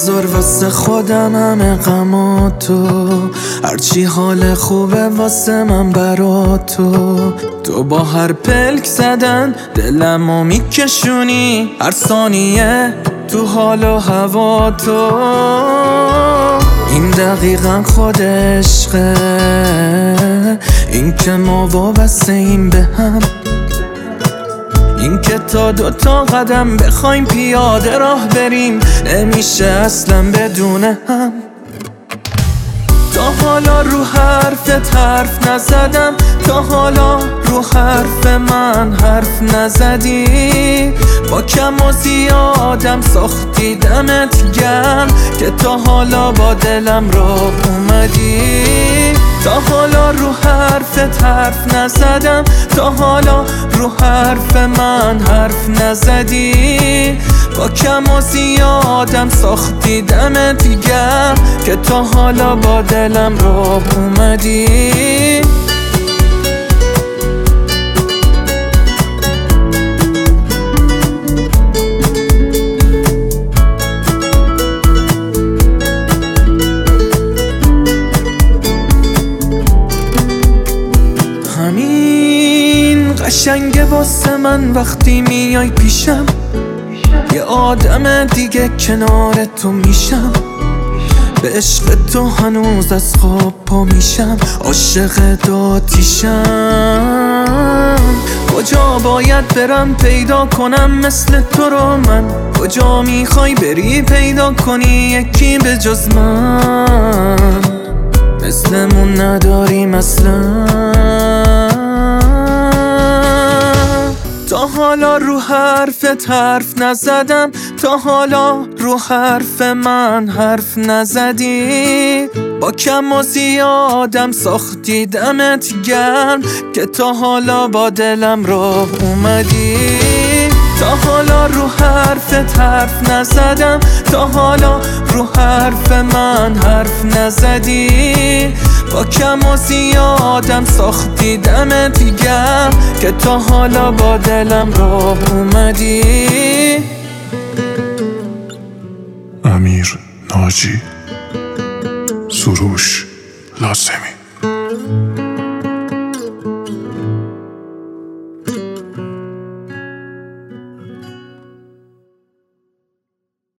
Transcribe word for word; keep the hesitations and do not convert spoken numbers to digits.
نذار واسه خودم همه غماتو، هرچی حال خوبه واسه من برا تو. تو با هر پلک زدن دلمو میکشونی، هر ثانیه تو حال و هوا تو. این دقیقا خود عشقه، این که ما وابسته این به هم، این که تا دو تا قدم بخوایم پیاده راه بریم نمیشه اصلا بدون هم. تا حالا رو حرفت حرف نزدم، تا حالا رو حرف من حرف نزدی. با کم و زیادم ساختی دمت گرم که تا حالا با دلم راه اومدی. تا حالا رو حرفت حرف نزدم، تا حالا رو حرف من حرف نزدی. با کم و زیادم ساختی دمت گرم که تا حالا با دلم راه اومدی. همین قشنگه واسه من وقتی میای پیشم، یه آدم دیگه کنار تو میشم. به عشق تو هنوز از خواب پا میشم، عاشق داتیشم. کجا باید برم پیدا کنم مثل تو رو من، کجا میخوای بری پیدا کنی یکی به جز من. مثلمون نداریم اصلا. تا حالا رو حرفت حرف نزدم، تا حالا رو حرف من حرف نزدی. با کم و زیادم ساختی دمت گرم که تا حالا با دلم راه اومدی. تا حالا رو حرفت حرف نزدم، تا حالا رو حرف من حرف نزدی. با کم و زیادم ساختی دمت گرم که تا حالا با دلم راه اومدی. امیر ناجی، سروش لازمی.